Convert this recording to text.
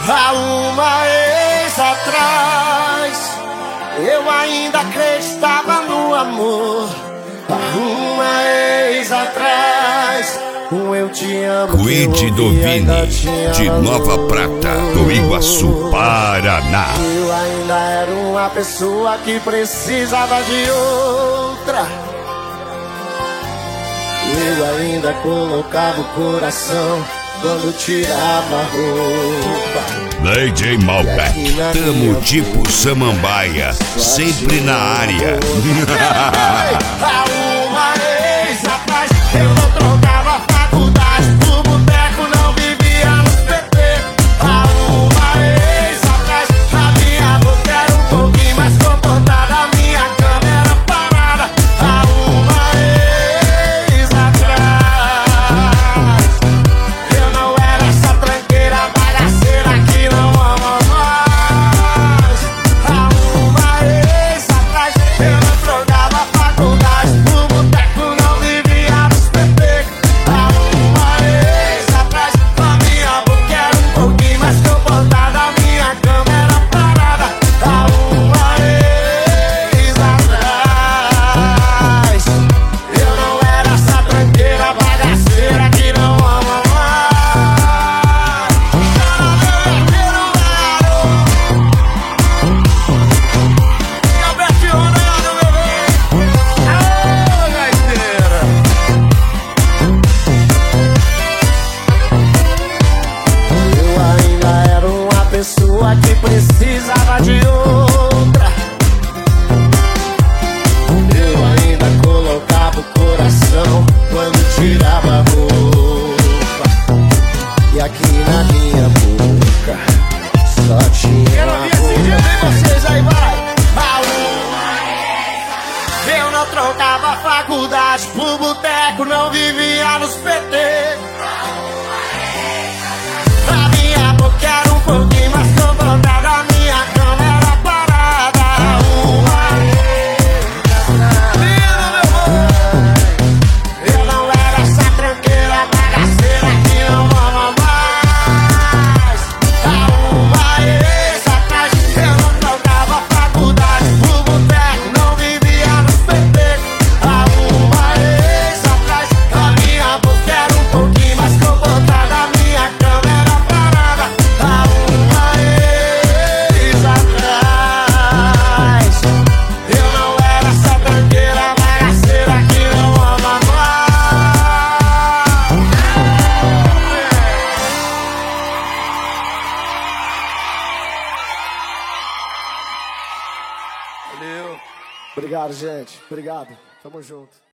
Há uma ex atrás eu ainda acreditava no amor. Há uma ex atrás eu te amo. Cuide do Vini, de Nova Prata, do Iguaçu, Paraná. Eu ainda era uma pessoa que precisava de outra. Eu ainda colocava o coração quando tirava a roupa. DJ Malbec, tamo tipo Samambaia, sempre na área. Há uma ex atrás eu não trocava faculdade por boteco, não vivia nos PT. Há uma ex atrás a minha boca era um pouquinho mais comportada, a minha cama era parada. Há uma ex atrás eu não era essa tranqueira bagaceira que não ama mais. Há uma ex atrás eu não trocava faculdade por boteco, não vivia nos PT. Há uma ex atrás a minha boca era um pouquinho mais comportada, a minha cama era parada. Há uma ex atrás eu não era essa tranqueira bagaceira que não ama mais. Eu ainda era uma pessoa que precisava de outra. Eu ainda colocava o coração quando tirava a roupa. E aqui na minha boca só tinha. Quero ouvir esse dia, vem vocês aí, vai! Eu não trocava faculdade por boteco, não vivia nos PT. A minha boca era um pouquinho mais comportada, a minha cama era parada. Eu não era essa tranqueira bagaceira que não ama mais. Há uma ex atrás eu não trocava faculdade por boteco, não vivia nos PT. Há uma ex atrás a minha boca era um pouquinho mais comportada, a minha cama era parada. Há uma ex atrás eu não era essa tranqueira bagaceira que não ama mais. Valeu. Obrigado, gente. Obrigado. Tamo junto.